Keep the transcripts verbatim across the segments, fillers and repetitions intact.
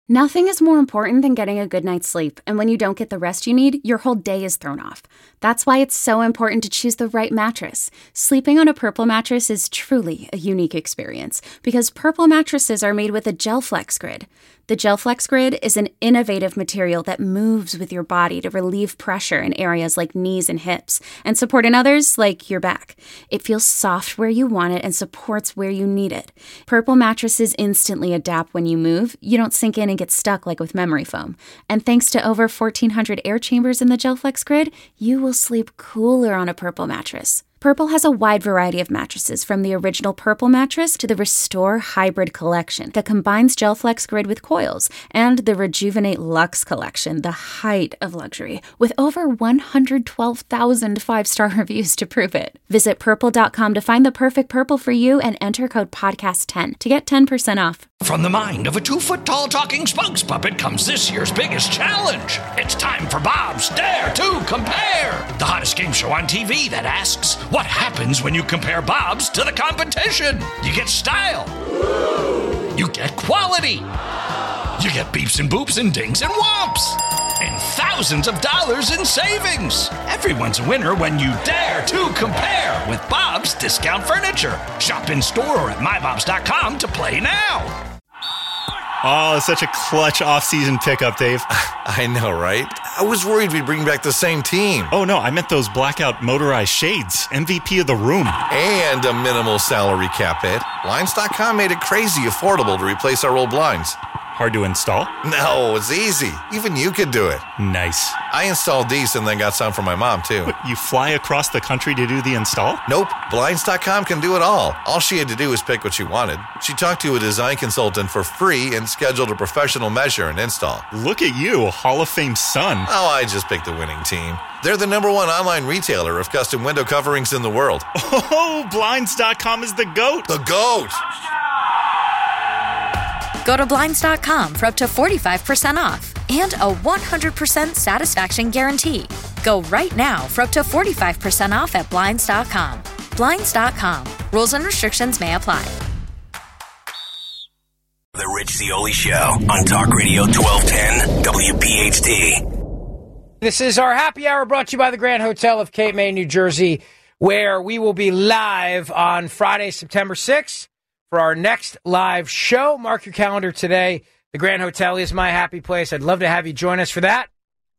Nothing is more important than getting a good night's sleep, and when you don't get the rest you need, your whole day is thrown off. That's why it's so important to choose the right mattress. Sleeping on a Purple mattress is truly a unique experience, because Purple mattresses are made with a GelFlex Grid. The GelFlex Grid is an innovative material that moves with your body to relieve pressure in areas like knees and hips, and support in others like your back. It feels soft where you want it and supports where you need it. Purple mattresses instantly adapt when you move. You don't sink in and get stuck like with memory foam. And thanks to over fourteen hundred air chambers in the GelFlex Grid, you will sleep cooler on a Purple mattress. Purple has a wide variety of mattresses, from the original Purple mattress to the Restore Hybrid collection that combines GelFlex Grid with coils, and the Rejuvenate Luxe collection, the height of luxury, with over one hundred twelve thousand five-star reviews to prove it. Visit purple dot com to find the perfect Purple for you and enter code podcast ten to get ten percent off. From the mind of a two-foot-tall talking spokes puppet comes this year's biggest challenge. It's time for Bob's Dare to Compare, the hottest game show on T V that asks, what happens when you compare Bob's to the competition? You get style. You get quality. You get beeps and boops and dings and whomps. And thousands of dollars in savings. Everyone's a winner when you dare to compare with Bob's Discount Furniture. Shop in store or at my bobs dot com to play now. Oh, such a clutch off-season pickup, Dave. I know, right? I was worried we'd bring back the same team. Oh, no, I meant those blackout motorized shades. M V P of the room. And a minimal salary cap hit. Blinds dot com made it crazy affordable to replace our old blinds. Hard to install? No, it's easy. Even you could do it. Nice. I installed these and then got some for my mom, too. What, you fly across the country to do the install? Nope. Blinds dot com can do it all. All she had to do was pick what she wanted. She talked to a design consultant for free and scheduled a professional measure and install. Look at you, Hall of Fame son. Oh, I just picked the winning team. They're the number one online retailer of custom window coverings in the world. Oh, Blinds dot com is the GOAT. The GOAT! Go to Blinds dot com for up to forty-five percent off and a one hundred percent satisfaction guarantee. Go right now for up to forty-five percent off at Blinds dot com. Blinds dot com. Rules and restrictions may apply. The Rich Zeoli Show on Talk Radio twelve ten W P H T. This is our happy hour brought to you by the Grand Hotel of Cape May, New Jersey, where we will be live on Friday, September sixth. For our next live show. Mark your calendar today. The Grand Hotel is my happy place. I'd love to have you join us for that.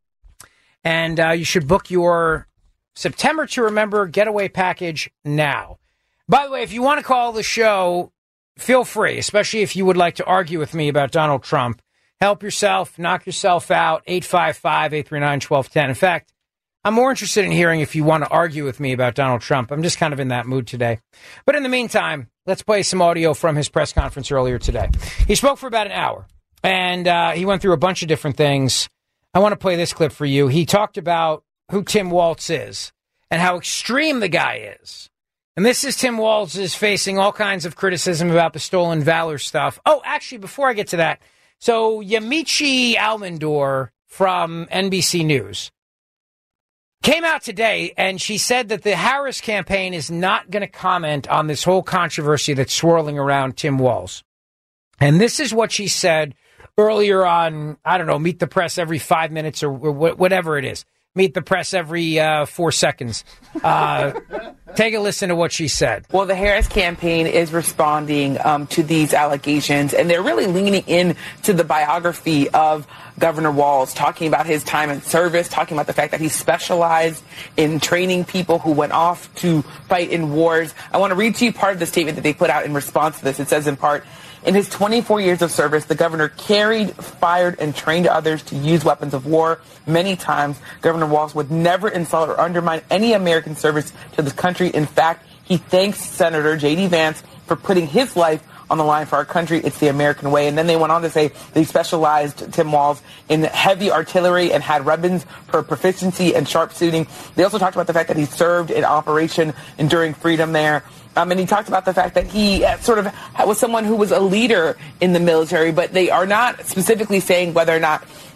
And uh, you should book your September to Remember getaway package now. By the way, if you want to call the show, feel free, especially if you would like to argue with me about Donald Trump. Help yourself, knock yourself out, eight five five, eight three nine, one two one zero. In fact, I'm more interested in hearing if you want to argue with me about Donald Trump. I'm just kind of in that mood today. But in the meantime, let's play some audio from his press conference earlier today. He spoke for about an hour, and uh, he went through a bunch of different things. I want to play this clip for you. He talked about who Tim Walz is and how extreme the guy is. And this is Tim Walz is facing all kinds of criticism about the stolen valor stuff. Oh, actually, before I get to that, so Yamiche Alcindor from N B C News came out today, and she said that the Harris campaign is not going to comment on this whole controversy that's swirling around Tim Walz. And this is what she said earlier on, I don't know, Meet the Press every five minutes or, or whatever it is. Meet the Press every uh, four seconds. Uh, take a listen to what she said. Well, the Harris campaign is responding um, to these allegations, and they're really leaning in to the biography of Governor Walz, talking about his time in service, talking about the fact that he specialized in training people who went off to fight in wars. I want to read to you part of the statement that they put out in response to this. It says in part, in his twenty-four years of service, the governor carried, fired, and trained others to use weapons of war. Many times, Governor Walz would never insult or undermine any American service to the country. In fact, he thanks Senator J D Vance for putting his life on the line for our country. It's the American way. And then they went on to say they specialized, Tim Walz, in heavy artillery and had weapons for proficiency and sharpshooting. They also talked about the fact that he served in Operation Enduring Freedom there. Um, and he talked about the fact that he uh, sort of was someone who was a leader in the military, but they are not specifically saying whether or not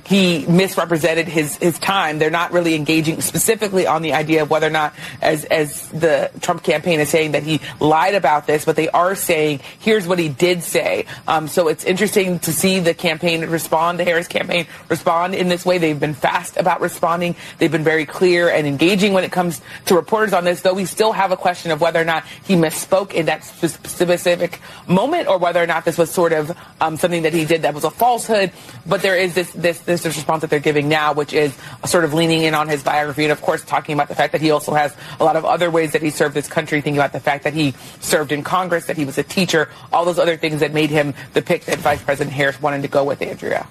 he misrepresented his, his time. They're not really engaging specifically on the idea of whether or not, as, as the Trump campaign is saying, that he lied about this, but they are saying, here's what he did say. Um, so it's interesting to see the campaign respond, the Harris campaign respond in this way. They've been fast about responding. They've been very clear and engaging when it comes to reporters on this, though we still have a question of whether or not he misspoke in that specific moment or whether or not this was sort of um, something that he did that was a falsehood. But there is this, this, this this response that they're giving now, which is sort of leaning in on his biography and, of course, talking about the fact that he also has a lot of other ways that he served this country, thinking about the fact that he served in Congress, that he was a teacher, all those other things that made him the pick that Vice President Harris wanted to go with, Andrea.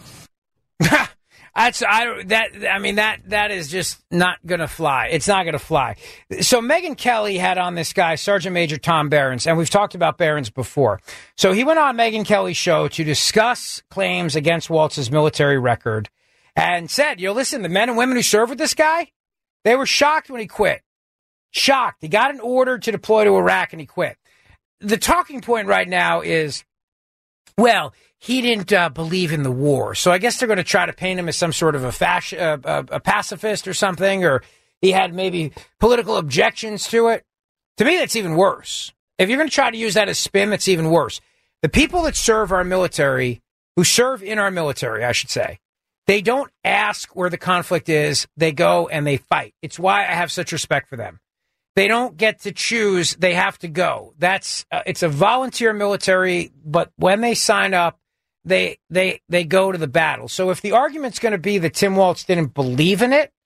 That's I that I mean that that is just not going to fly. It's not going to fly. So Megyn Kelly had on this guy, Sergeant Major Tom Behrens, and we've talked about Behrens before. So he went on Megyn Kelly's show to discuss claims against Waltz's military record and said, you know, listen, the men and women who served with this guy, they were shocked when he quit. Shocked. He got an order to deploy to Iraq and he quit. The talking point right now is, well, he didn't uh, believe in the war. So I guess they're going to try to paint him as some sort of a, fasc- uh, a, a pacifist or something, or he had maybe political objections to it. To me, that's even worse. If you're going to try to use that as spin, that's even worse. The people that serve our military, who serve in our military, I should say, they don't ask where the conflict is. They go and they fight. It's why I have such respect for them. They don't get to choose. They have to go. That's uh, it's a volunteer military, but when they sign up, they they they go to the battle. So if the argument's going to be that Tim Waltz didn't believe in it,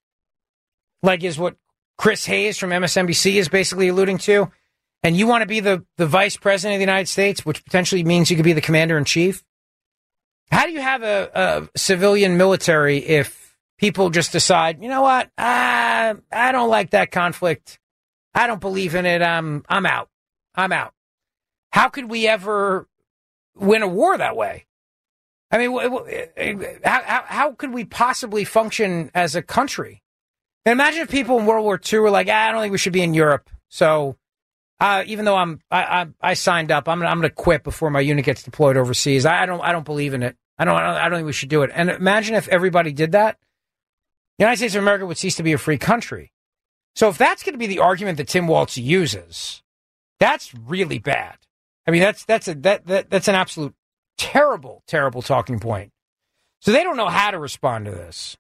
like is what Chris Hayes from M S N B C is basically alluding to, and you want to be the, the vice president of the United States, which potentially means you could be the commander in chief, how do you have a, a civilian military if people just decide, you know what, I, I don't like that conflict. I don't believe in it. I'm I'm out. I'm out. How could we ever win a war that way? I mean, how how, how could we possibly function as a country? And imagine if people in World War Two were like, ah, I don't think we should be in Europe. So uh, even though I'm I, I, I signed up, I'm I'm going to quit before my unit gets deployed overseas. I, I don't I don't believe in it. I don't, I don't I don't think we should do it. And imagine if everybody did that. The United States of America would cease to be a free country. So if that's going to be the argument that Tim Waltz uses, that's really bad. I mean, that's that's a that, that that's an absolute terrible, terrible talking point. So they don't know how to respond to this,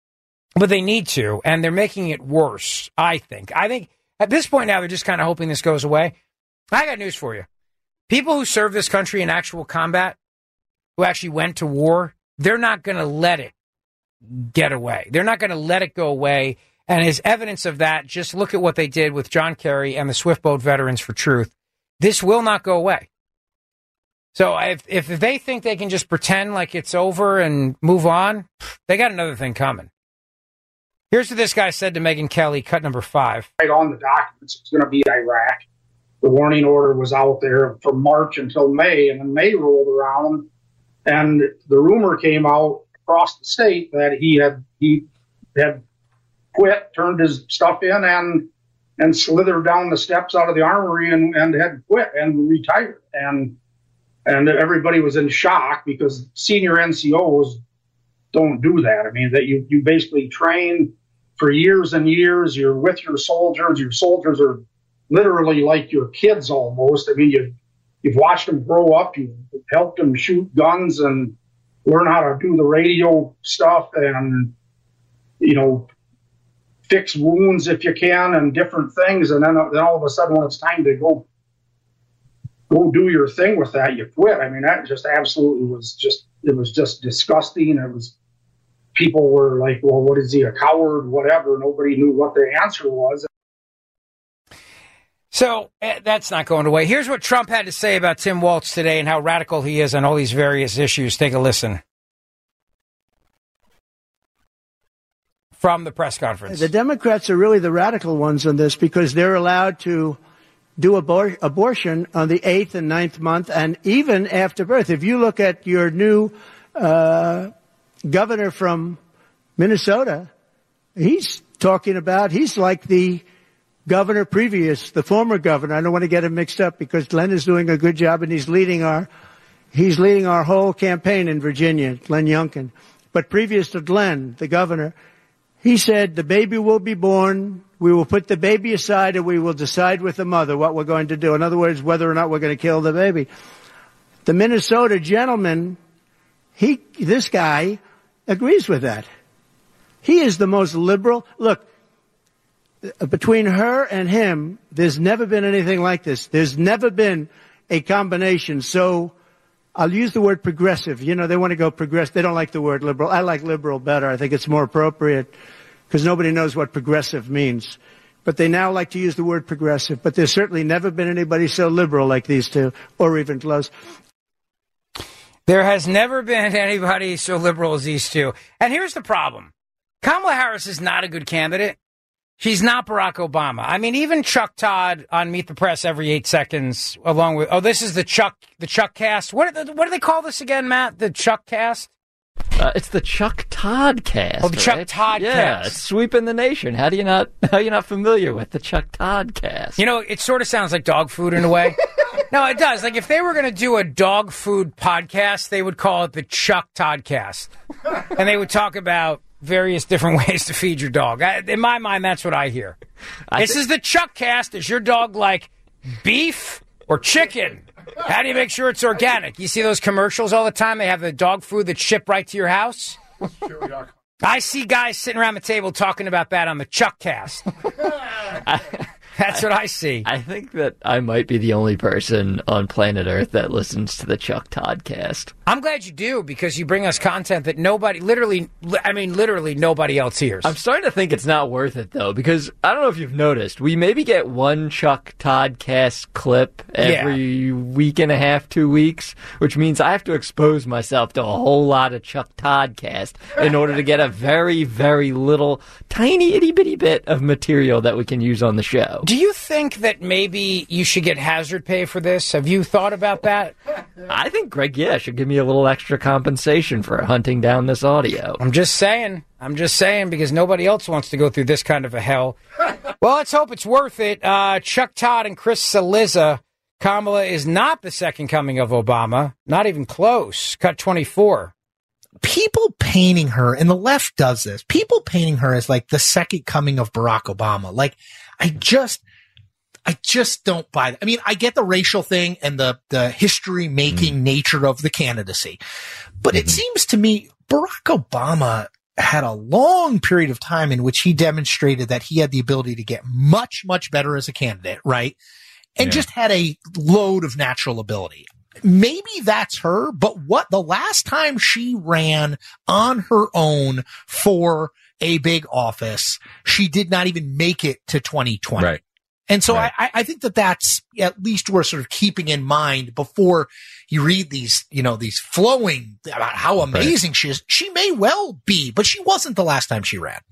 but they need to, and they're making it worse, I think. I think at this point now, they're just kind of hoping this goes away. I got news for you. People who serve this country in actual combat, who actually went to war, they're not going to let it get away. They're not going to let it go away. And as evidence of that, just look at what they did with John Kerry and the Swift Boat Veterans for Truth. This will not go away. So if, if they think they can just pretend like it's over and move on, they got another thing coming. Here's what this guy said to Megyn Kelly, cut number five. Right on the documents, it's going to be Iraq. The warning order was out there from March until May, and then May rolled around, and the rumor came out across the state that he had he had quit, turned his stuff in, and and slithered down the steps out of the armory and, and had quit and retired. And and everybody was in shock because senior N C Os don't do that. I mean, that you, you basically train for years and years. You're with your soldiers. Your soldiers are literally like your kids almost. I mean, you, you've watched them grow up. You've helped them shoot guns and learn how to do the radio stuff and, you know, fix wounds if you can and different things. And then, then all of a sudden when it's time to go, go do your thing with that, you quit. I mean, that just absolutely was just, it was just disgusting. It was, people were like, well, what is he, a coward, whatever. Nobody knew what the answer was. So uh, that's not going away. Here's what Trump had to say about Tim Waltz today and how radical he is on all these various issues. Take a listen. From the press conference. The Democrats are really the radical ones on this because they're allowed to do abor- abortion on the eighth and ninth month and even after birth. If you look at your new uh, governor from Minnesota, he's talking about, he's like the governor previous, the former governor. I don't want to get him mixed up because Glenn is doing a good job and he's leading our, he's leading our whole campaign in Virginia, Glenn Youngkin. but previous to Glenn, the governor, he said the baby will be born. We will put the baby aside and we will decide with the mother what we're going to do. In other words, whether or not we're going to kill the baby. The Minnesota gentleman, he, this guy agrees with that. He is the most liberal. Look, between her and him, there's never been anything like this. There's never been a combination. So I'll use the word progressive. You know, they want to go progressive. They don't like the word liberal. I like liberal better. I think it's more appropriate because nobody knows what progressive means. But they now like to use the word progressive. But there's certainly never been anybody so liberal like these two, or even close. There has never been anybody so liberal as these two. And here's the problem. Kamala Harris is not a good candidate. She's not Barack Obama. I mean, even Chuck Todd on Meet the Press every eight seconds, along with, oh, this is the Chuck, the Chuck cast. What, what do they call this again, Matt? The Chuck cast? Uh, it's the Chuck Todd cast. Oh, the right? Chuck Todd yeah, cast. Yeah, it's sweeping the nation. How do you not, how are you not familiar with the Chuck Todd cast? You know, it sort of sounds like dog food in a way. No, it does. Like, if they were going to do a dog food podcast, they would call it the Chuck Todd cast. And they would talk about various different ways to feed your dog. I, in my mind, that's what I hear. I this th- is the Chuck cast. Is your dog like beef or chicken? How do you make sure it's organic? You see those commercials all the time? They have the dog food that's shipped right to your house. I see guys sitting around the table talking about that on the Chuck cast. I, That's what I see. I think that I might be the only person on planet Earth that listens to the Chuck Todd cast. I'm glad you do, because you bring us content that nobody, literally, I mean, literally nobody else hears. I'm starting to think it's not worth it, though, because I don't know if you've noticed, we maybe get one Chuck Todd cast clip every yeah. week and a half, two weeks, which means I have to expose myself to a whole lot of Chuck Todd cast in order to get a very, very little, tiny, itty-bitty bit of material that we can use on the show. Do you think that maybe you should get hazard pay for this? Have you thought about that? I think Greg, yeah, should give me a little extra compensation for hunting down this audio. I'm just saying. I'm just saying, because nobody else wants to go through this kind of a hell. Well, let's hope it's worth it. Uh, Chuck Todd and Chris Cillizza. Kamala is not the second coming of Obama. Not even close. Cut twenty-four. People painting her, and the left does this, people painting her as like the second coming of Barack Obama. Like, I just, I just don't buy that. I mean, I get the racial thing and the, the history making mm. nature of the candidacy, but mm-hmm. it seems to me Barack Obama had a long period of time in which he demonstrated that he had the ability to get much, much better as a candidate, right? And yeah. just had a load of natural ability. Maybe that's her, but what the last time she ran on her own for a big office, she did not even make it to twenty twenty. Right. And so right. I, I think that that's at least worth sort of keeping in mind before you read these, you know, these flowing about how amazing right. she is. She may well be, but she wasn't the last time she ran.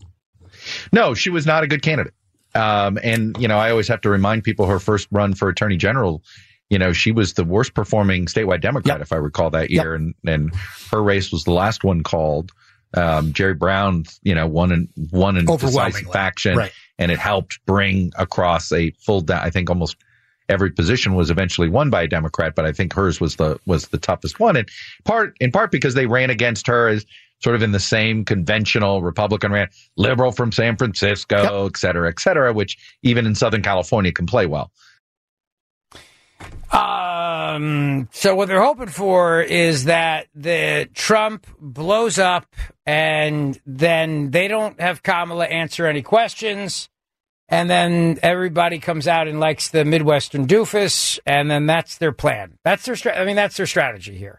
No, she was not a good candidate. Um, and, you know, I always have to remind people her first run for attorney general, you know, she was the worst performing statewide Democrat, yep. if I recall that year. Yep. And, and her race was the last one called. Um, Jerry Brown, you know, won in, won in decisive faction, right. and it helped bring across a full, da- I think almost every position was eventually won by a Democrat, but I think hers was the, was the toughest one. And part, in part because they ran against her as sort of in the same conventional Republican ran, liberal from San Francisco, yep. et cetera, et cetera, which even in Southern California can play well. Um, so what they're hoping for is that the Trump blows up and then they don't have Kamala answer any questions. And then everybody comes out and likes the Midwestern doofus. And then that's their plan. That's their, stra- I mean, that's their strategy here.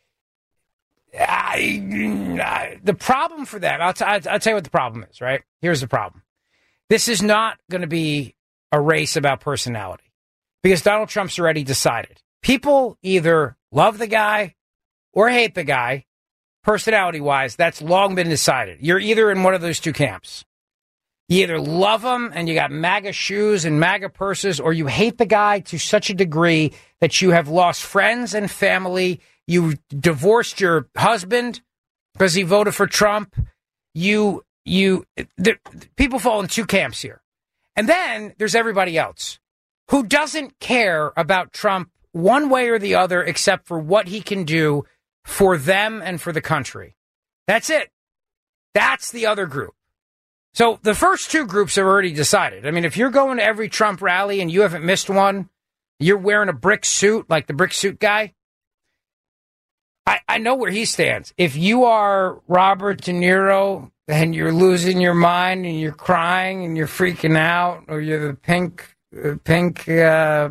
I, I, the problem for them, I'll, t- I'll tell you what the problem is, right? Here's the problem. This is not going to be a race about personality. Because Donald Trump's already decided. People either love the guy or hate the guy, personality-wise. That's long been decided. You're either in one of those two camps. You either love him and you got MAGA shoes and MAGA purses, or you hate the guy to such a degree that you have lost friends and family. You divorced your husband because he voted for Trump. You, you, the, people fall in two camps here. And then there's everybody else who doesn't care about Trump one way or the other except for what he can do for them and for the country. That's it. That's the other group. So the first two groups have already decided. I mean, if you're going to every Trump rally and you haven't missed one, you're wearing a brick suit like the brick suit guy, I, I know where he stands. If you are Robert De Niro and you're losing your mind and you're crying and you're freaking out, or you're the pink, uh, pink uh,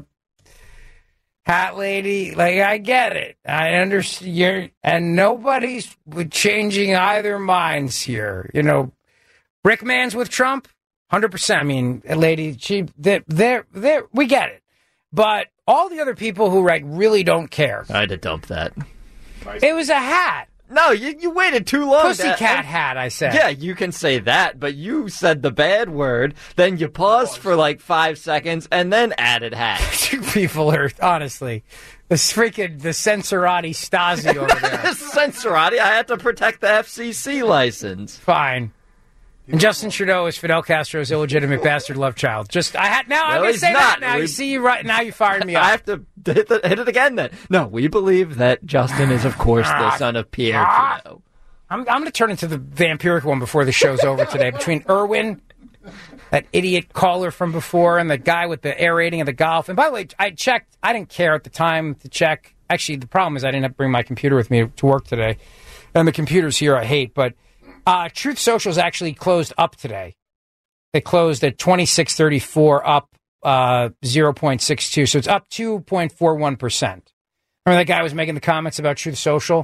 hat lady, like, I get it. I understand. You're, and nobody's changing either minds here. You know, Brickman's with Trump, one hundred percent. I mean, lady, she, they're, they're, they're, we get it. But all the other people who like really don't care. I had to dump that. It was a hat. No, you, you waited too long. Pussycat to, hat, I said. Yeah, you can say that, but you said the bad word, then you paused for like five seconds, and then added hat. You people are, honestly, this freaking, the Censorati Stasi over there. Censorati? I had to protect the F C C license. Fine. And Justin Trudeau is Fidel Castro's illegitimate bastard love child. Just I had now. No, I'm going to he's say not. that now. We- You see, you right now you fired me up. I have to hit, the, hit it again then. No, we believe that Justin is, of course, the son of Pierre Trudeau. I'm, I'm going to turn into the vampiric one before the show's over today. Between Irwin, that idiot caller from before, and the guy with the air rating of the golf. And by the way, I checked. I didn't care at the time to check. Actually, the problem is I didn't have to bring my computer with me to work today. And the computers here I hate. But uh, Truth Social is actually closed up today. They closed at twenty-six thirty-four, up uh, zero point six two. So it's up two point four one percent. Remember that guy was making the comments about Truth Social?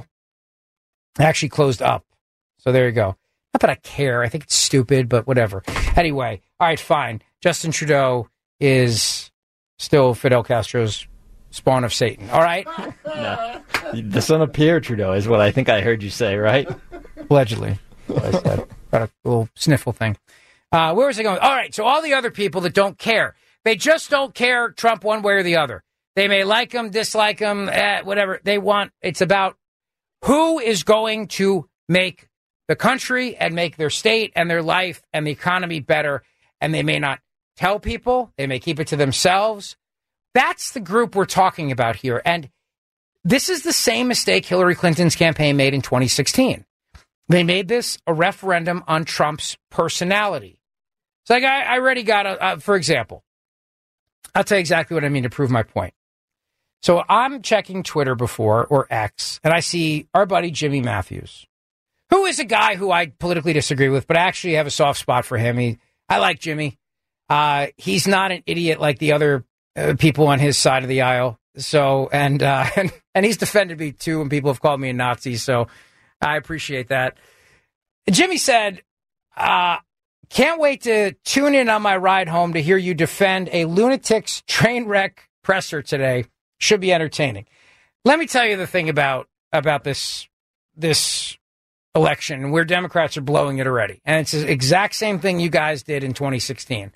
It actually closed up. So there you go. Not that I care. I think it's stupid, but whatever. Anyway, all right, fine. Justin Trudeau is still Fidel Castro's spawn of Satan. All right? No. The son of Pierre Trudeau is what I think I heard you say, right? Allegedly. I said. Got a little sniffle thing. Uh, where was I going? All right, so all the other people that don't care, they just don't care Trump one way or the other. They may like him, dislike him, eh, whatever. They want, it's about who is going to make the country and make their state and their life and the economy better. And they may not tell people. They may keep it to themselves. That's the group we're talking about here. And this is the same mistake Hillary Clinton's campaign made in twenty sixteen. They made this a referendum on Trump's personality. It's like I, I already got, a, uh, for example, I'll tell you exactly what I mean to prove my point. So I'm checking Twitter before, or X, and I see our buddy Jimmy Matthews, who is a guy who I politically disagree with, but I actually have a soft spot for him. He, I like Jimmy. Uh, he's not an idiot like the other uh, people on his side of the aisle. So, and, uh, and, and he's defended me too, and people have called me a Nazi, so I appreciate that. Jimmy said, uh, can't wait to tune in on my ride home to hear you defend a lunatic's train wreck presser today. Should be entertaining. Let me tell you the thing about about this this election, where Democrats are blowing it already. And it's the exact same thing you guys did in twenty sixteen.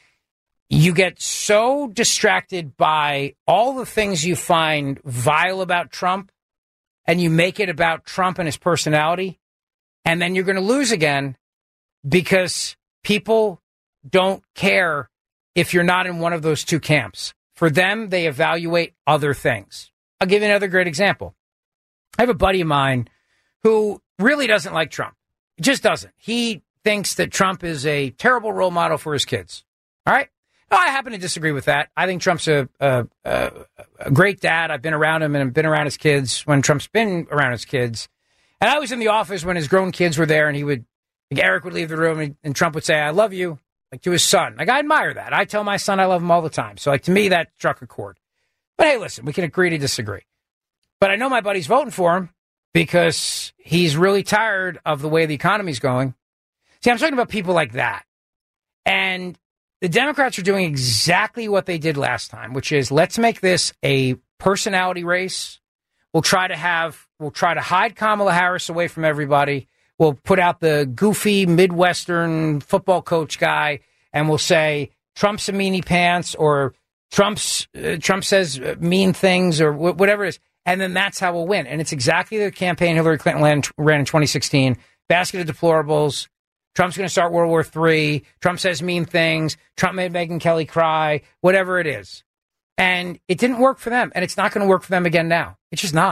You get so distracted by all the things you find vile about Trump, and you make it about Trump and his personality, and then you're going to lose again because people don't care if you're not in one of those two camps. For them, they evaluate other things. I'll give you another great example. I have a buddy of mine who really doesn't like Trump. He just doesn't. He thinks that Trump is a terrible role model for his kids. All right? No, I happen to disagree with that. I think Trump's a, a, a, a great dad. I've been around him and I've been around his kids when Trump's been around his kids. And I was in the office when his grown kids were there, and he would, like Eric would leave the room and, and Trump would say, I love you. Like to his son. Like I admire that. I tell my son I love him all the time. So like to me, that struck a chord. But hey, listen, we can agree to disagree. But I know my buddy's voting for him because he's really tired of the way the economy's going. See, I'm talking about people like that. And the Democrats are doing exactly what they did last time, which is let's make this a personality race. We'll try to have, we'll try to hide Kamala Harris away from everybody. We'll put out the goofy Midwestern football coach guy, and we'll say Trump's a meanie pants, or Trump's uh, Trump says mean things, or wh- whatever it is. And then that's how we'll win. And it's exactly the campaign Hillary Clinton ran, ran in twenty sixteen. Basket of deplorables. Trump's going to start World War Three. Trump says mean things. Trump made Megyn Kelly cry. Whatever it is. And it didn't work for them. And it's not going to work for them again now. It's just not.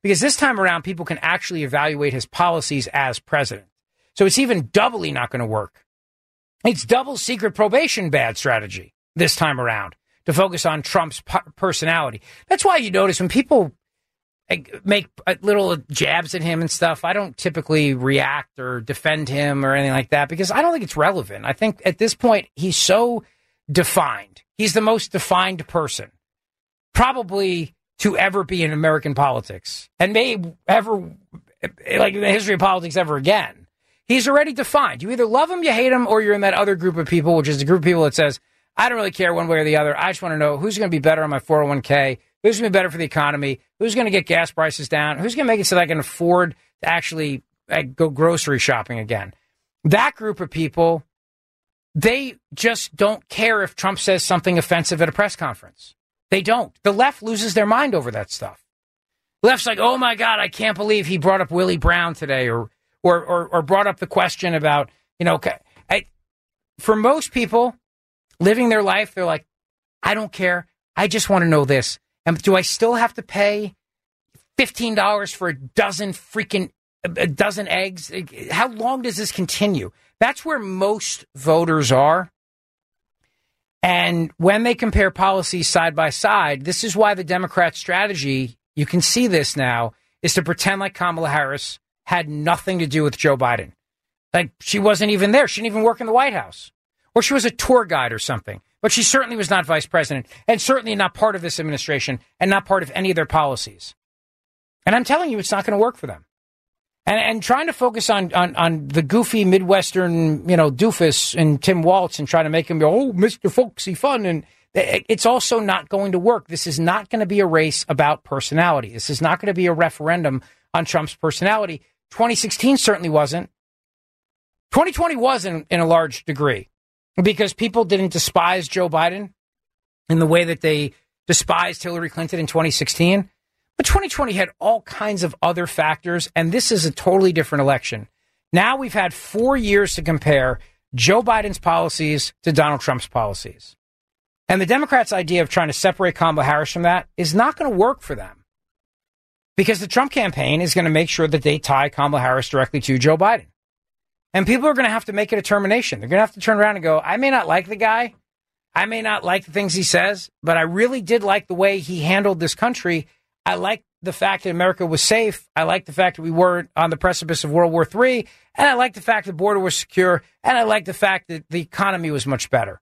because this time around, people can actually evaluate his policies as president. So it's even doubly not going to work. It's double secret probation bad strategy this time around to focus on Trump's personality. That's why you notice when people make little jabs at him and stuff, I don't typically react or defend him or anything like that because I don't think it's relevant. I think at this point, he's so defined. He's the most defined person probably to ever be in American politics and may ever, like in the history of politics ever again. He's already defined. You either love him, you hate him, or you're in that other group of people, which is the group of people that says, I don't really care one way or the other. I just want to know who's going to be better on my four oh one k, who's going to be better for the economy, who's going to get gas prices down, who's going to make it so that I can afford to actually uh, go grocery shopping again. That group of people, they just don't care if Trump says something offensive at a press conference. They don't. The left loses their mind over that stuff. The left's like, oh, my God, I can't believe he brought up Willie Brown today or or or, or brought up the question about, you know, I, for most people living their life, they're like, I don't care. I just want to know this. And do I still have to pay fifteen dollars for a dozen freaking a dozen eggs? How long does this continue? That's where most voters are. And when they compare policies side by side, this is why the Democrat strategy, you can see this now, is to pretend like Kamala Harris had nothing to do with Joe Biden. Like she wasn't even there. She didn't even work in the White House. Or she was a tour guide or something. But she certainly was not vice president and certainly not part of this administration and not part of any of their policies. And I'm telling you, it's not going to work for them. And and trying to focus on, on, on the goofy Midwestern, you know, doofus and Tim Waltz and trying to make him go, oh, Mister Folksy fun. And it's also not going to work. This is not going to be a race about personality. This is not going to be a referendum on Trump's personality. twenty sixteen certainly wasn't. twenty twenty was in, in a large degree because people didn't despise Joe Biden in the way that they despised Hillary Clinton in twenty sixteen. But twenty twenty had all kinds of other factors, and this is a totally different election. Now we've had four years to compare Joe Biden's policies to Donald Trump's policies. And the Democrats' idea of trying to separate Kamala Harris from that is not going to work for them. Because the Trump campaign is going to make sure that they tie Kamala Harris directly to Joe Biden. And people are going to have to make a determination. They're going to have to turn around and go, I may not like the guy. I may not like the things he says, but I really did like the way he handled this country. I like the fact that America was safe. I like the fact that we weren't on the precipice of World War Three. And I like the fact the border was secure. And I like the fact that the economy was much better.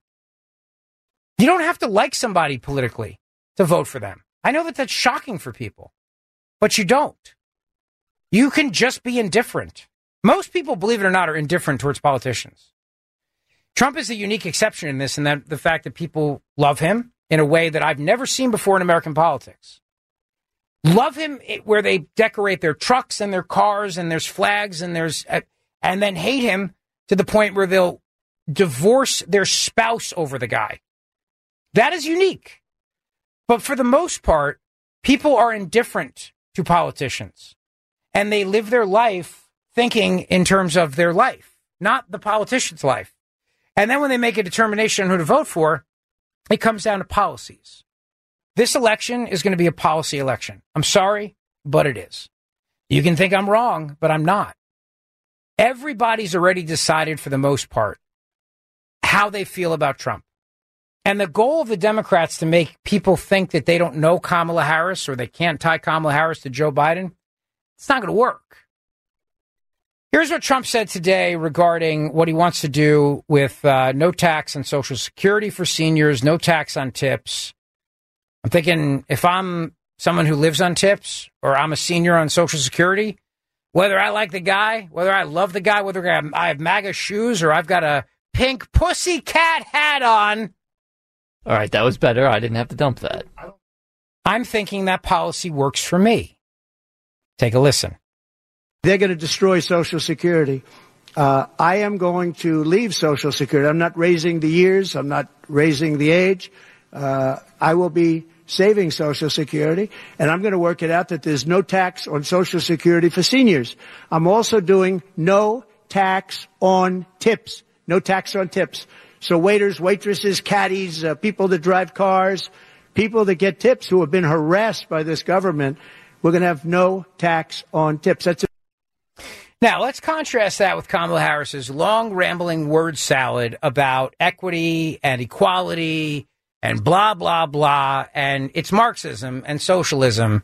You don't have to like somebody politically to vote for them. I know that that's shocking for people, but you don't. You can just be indifferent. Most people, believe it or not, are indifferent towards politicians. Trump is a unique exception in this, and that the fact that people love him in a way that I've never seen before in American politics. Love him where they decorate their trucks and their cars and there's flags and there's, and then hate him to the point where they'll divorce their spouse over the guy. That is unique. But for the most part, people are indifferent to politicians and they live their life thinking in terms of their life, not the politician's life. And then when they make a determination on who to vote for, it comes down to policies. This election is going to be a policy election. I'm sorry, but it is. You can think I'm wrong, but I'm not. Everybody's already decided for the most part how they feel about Trump. And the goal of the Democrats to make people think that they don't know Kamala Harris or they can't tie Kamala Harris to Joe Biden, it's not going to work. Here's what Trump said today regarding what he wants to do with uh, no tax on Social Security for seniors, no tax on tips. I'm thinking if I'm someone who lives on tips or I'm a senior on Social Security, whether I like the guy, whether I love the guy, whether I have MAGA shoes or I've got a pink pussycat hat on. All right, that was better. I didn't have to dump that. I'm thinking that policy works for me. Take a listen. They're going to destroy Social Security. Uh, I am going to leave Social Security. I'm not raising the years. I'm not raising the age. Uh, I will be saving Social Security, and I'm going to work it out that there's no tax on Social Security for seniors. I'm also doing no tax on tips. No tax on tips. So waiters, waitresses, caddies, uh, people that drive cars, people that get tips who have been harassed by this government, we're going to have no tax on tips. That's a- Now, let's contrast that with Kamala Harris's long, rambling word salad about equity and equality and blah, blah, blah, and it's Marxism and socialism.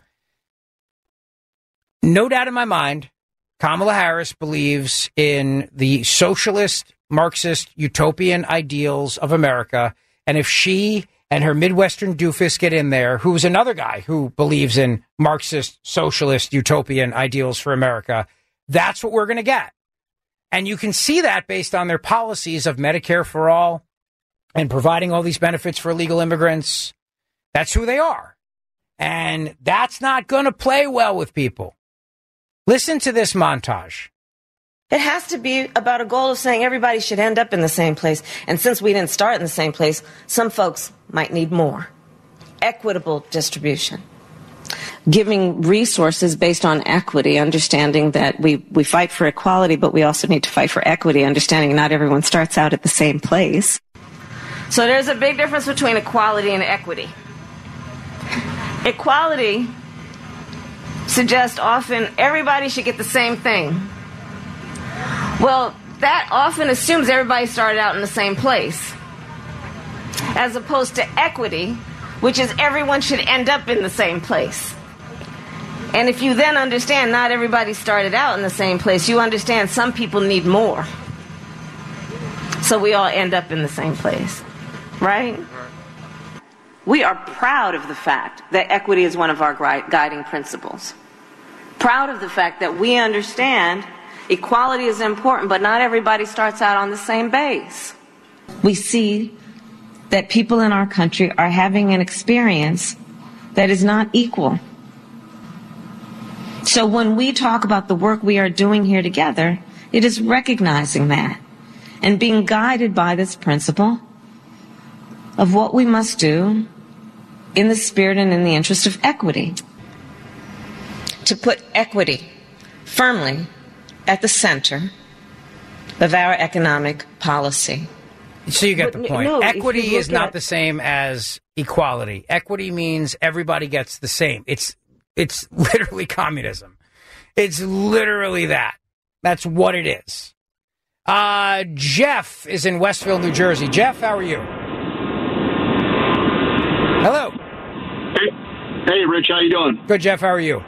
No doubt in my mind, Kamala Harris believes in the socialist, Marxist, utopian ideals of America, and if she and her Midwestern doofus get in there, who's another guy who believes in Marxist, socialist, utopian ideals for America, that's what we're going to get. And you can see that based on their policies of Medicare for all and providing all these benefits for illegal immigrants. That's who they are. And that's not going to play well with people. Listen to this montage. It has to be about a goal of saying everybody should end up in the same place. And since we didn't start in the same place, some folks might need more. Equitable distribution. Giving resources based on equity, understanding that we, we fight for equality, but we also need to fight for equity, understanding not everyone starts out at the same place. So there's a big difference between equality and equity. Equality suggests often everybody should get the same thing. Well, that often assumes everybody started out in the same place, as opposed to equity, which is everyone should end up in the same place. And if you then understand not everybody started out in the same place, you understand some people need more. So we all end up in the same place, right? We are proud of the fact that equity is one of our guiding principles. Proud of the fact that we understand equality is important, but not everybody starts out on the same base. We see that people in our country are having an experience that is not equal. So when we talk about the work we are doing here together, it is recognizing that and being guided by this principle of what we must do in the spirit and in the interest of equity. To put equity firmly at the center of our economic policy. So you get But the point. no, if Equity you look is not at- the same as equality. Equity means everybody gets the same. It's it's literally communism. It's literally that. That's what it is. Uh, Jeff is in Westville, New Jersey. Jeff, how are you? Hello. Hey, hey, Rich, how you doing? Good, Jeff. How are you?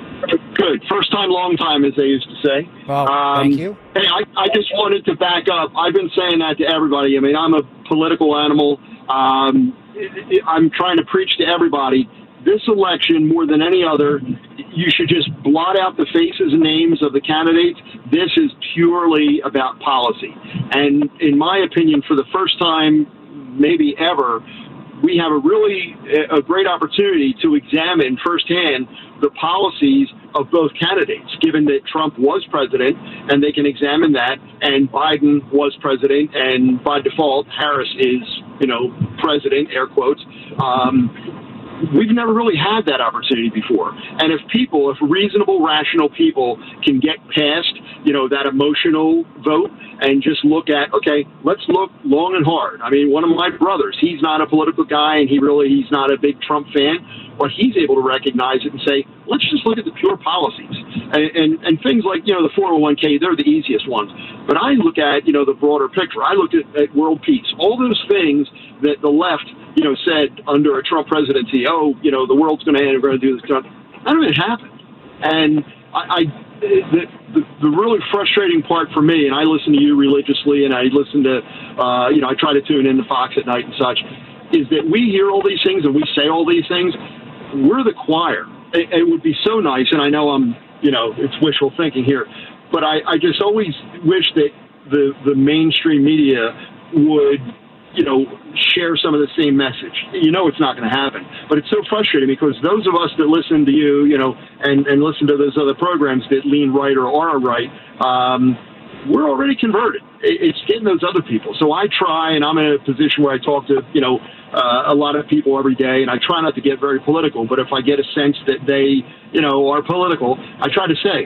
Good. First time, long time, as they used to say. Well, um, thank you. Hey, I, I just wanted to back up. I've been saying that to everybody. I mean, I'm a political animal. Um, I'm trying to preach to everybody. This election, more than any other, you should just blot out the faces and names of the candidates. This is purely about policy. And in my opinion, for the first time, maybe ever, we have a really a great opportunity to examine firsthand the policies of both candidates, given that Trump was president, and they can examine that, and Biden was president, and by default, Harris is, you know, president, air quotes. Um, We've never really had that opportunity before. And if people, if reasonable, rational people can get past, you know, that emotional vote and just look at, okay, let's look long and hard. I mean, one of my brothers, he's not a political guy and he really, he's not a big Trump fan, but he's able to recognize it and say, let's just look at the pure policies. And, and, and things like, you know, the four oh one k, they're the easiest ones. But I look at, you know, the broader picture. I look at, at world peace. All those things that the left, you know, said under a Trump presidency, oh, you know, the world's going to end, we're going to do this. None of it happened. And I, I the, the, the really frustrating part for me, and I listen to you religiously, and I listen to, uh, you know, I try to tune in to Fox at night and such, is that we hear all these things and we say all these things. We're the choir. It, it would be so nice, and I know I'm, you know, it's wishful thinking here, but I, I just always wish that the, the mainstream media would, you know, share some of the same message. You know it's not going to happen. But it's so frustrating because those of us that listen to you, you know, and, and listen to those other programs that lean right or are right, um, we're already converted. It's getting those other people. So I try, and I'm in a position where I talk to, you know, uh, a lot of people every day, and I try not to get very political, but if I get a sense that they, you know, are political, I try to say,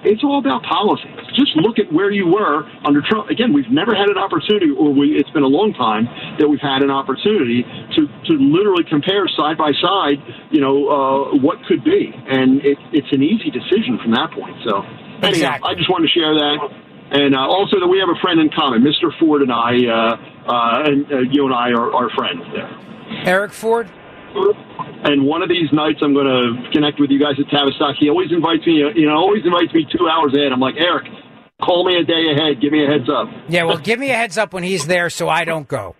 It's all about policy. Just look at where you were under Trump. Again, we've never had an opportunity, or we, it's been a long time that we've had an opportunity to, to literally compare side by side, you know, uh, what could be. And it, it's an easy decision from that point. So anyhow, Exactly. I just wanted to share that. And uh, also that we have a friend in common, Mister Ford and I, uh, uh, and uh, you and I are, are friends there. Eric Ford? And one of these nights, I'm going to connect with you guys at Tavistock. He always invites me, you know, always invites me two hours ahead. I'm like, Eric, call me a day ahead. Give me a heads up. Yeah, well, give me a heads up when he's there so I don't go.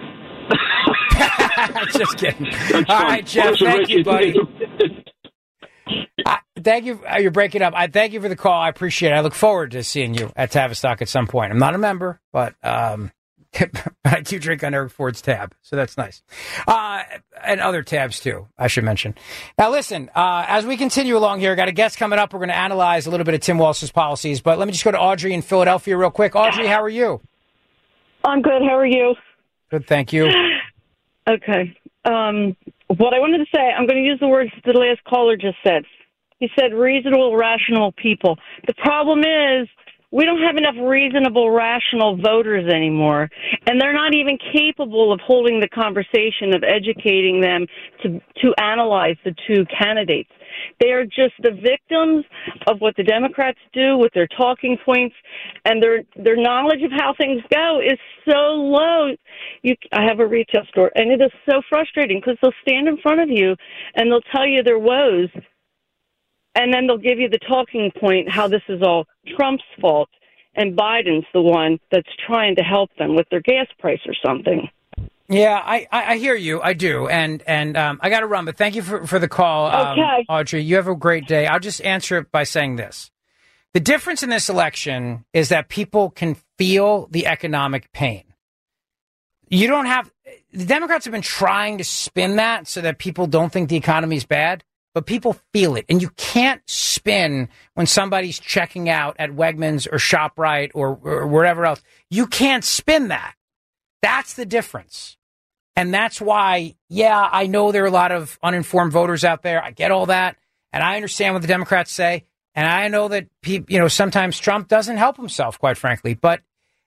Just kidding. That's All fun. right, Jeff. Well, Thank Rich, you, it's- buddy. it's- I, thank you. uh, You're breaking up. I thank you for the call. I appreciate it. I look forward to seeing you at Tavistock at some point. I'm not a member, but um, I do drink on Eric Ford's tab, so that's nice. Uh, and other tabs, too, I should mention. Now, listen, uh, as we continue along here, got a guest coming up. We're going to analyze a little bit of Tim Walsh's policies, but let me just go to Audrey in Philadelphia real quick. Audrey, how are you? I'm good. How are you? Good, thank you. Okay. Um, what I wanted to say, I'm going to use the words the last caller just said. He said reasonable, rational people. The problem is we don't have enough reasonable, rational voters anymore, and they're not even capable of holding the conversation of educating them to to analyze the two candidates. They are just the victims of what the Democrats do with their talking points, and their their knowledge of how things go is so low. You, I have a retail store, and it is so frustrating because they'll stand in front of you and they'll tell you their woes, and then they'll give you the talking point how this is all Trump's fault and Biden's the one that's trying to help them with their gas price or something. Yeah, I, I, I hear you. I do. And and um, I got to run, but thank you for, for the call, um, Okay. Audrey. You have a great day. I'll just answer it by saying this. The difference in this election is that people can feel the economic pain. You don't have – the Democrats have been trying to spin that so that people don't think the economy is bad, but people feel it. And you can't spin when somebody's checking out at Wegmans or ShopRite or, or wherever else. You can't spin that. That's the difference. And that's why, yeah, I know there are a lot of uninformed voters out there. I get all that. And I understand what the Democrats say. And I know that, pe- you know, sometimes Trump doesn't help himself, quite frankly. But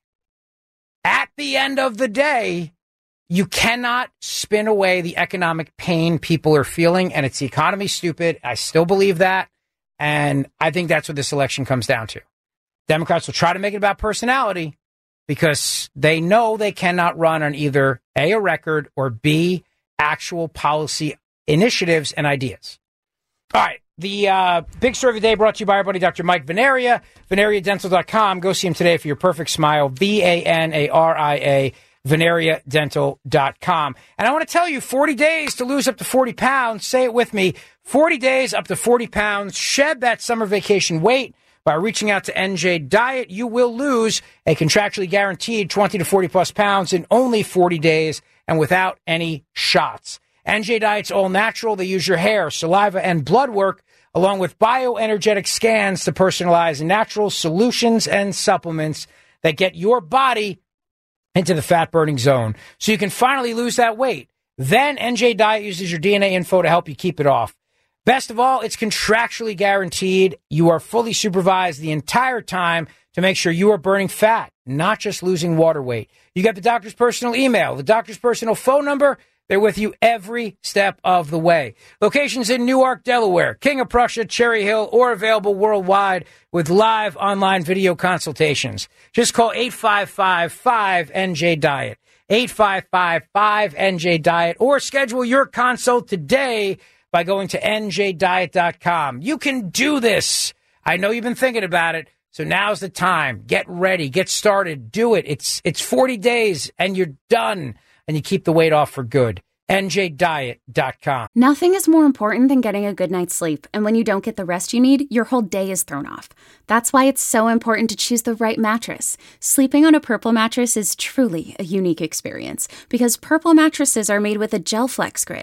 at the end of the day, you cannot spin away the economic pain people are feeling. And it's the economy, stupid. I still believe that. And I think that's what this election comes down to. Democrats will try to make it about personality, because they know they cannot run on either A, a record, or B, actual policy initiatives and ideas. All right. The uh, big story of the day brought to you by our buddy, Doctor Mike Venaria, Venaria Dental dot com. Go see him today for your perfect smile. V A N A R I A, Venaria Dental dot com. And I want to tell you, forty days to lose up to forty pounds. Say it with me. forty days up to forty pounds. Shed that summer vacation weight. By reaching out to N J Diet, you will lose a contractually guaranteed twenty to forty plus pounds in only forty days and without any shots. N J Diet's all natural. They use your hair, saliva, and blood work along with bioenergetic scans to personalize natural solutions and supplements that get your body into the fat burning zone so you can finally lose that weight. Then N J Diet uses your D N A info to help you keep it off. Best of all, it's contractually guaranteed. You are fully supervised the entire time to make sure you are burning fat, not just losing water weight. You got the doctor's personal email, the doctor's personal phone number. They're with you every step of the way. Locations in Newark, Delaware, King of Prussia, Cherry Hill, or available worldwide with live online video consultations. Just call eight five five, five N J Diet, eight five five, five N J Diet, or schedule your consult today by going to N J diet dot com. You can do this. I know you've been thinking about it, so now's the time. Get ready. Get started. Do it. It's it's forty days, and you're done, and you keep the weight off for good. N J diet dot com. Nothing is more important than getting a good night's sleep, and when you don't get the rest you need, your whole day is thrown off. That's why it's so important to choose the right mattress. Sleeping on a Purple mattress is truly a unique experience, because Purple mattresses are made with a gel flex grid.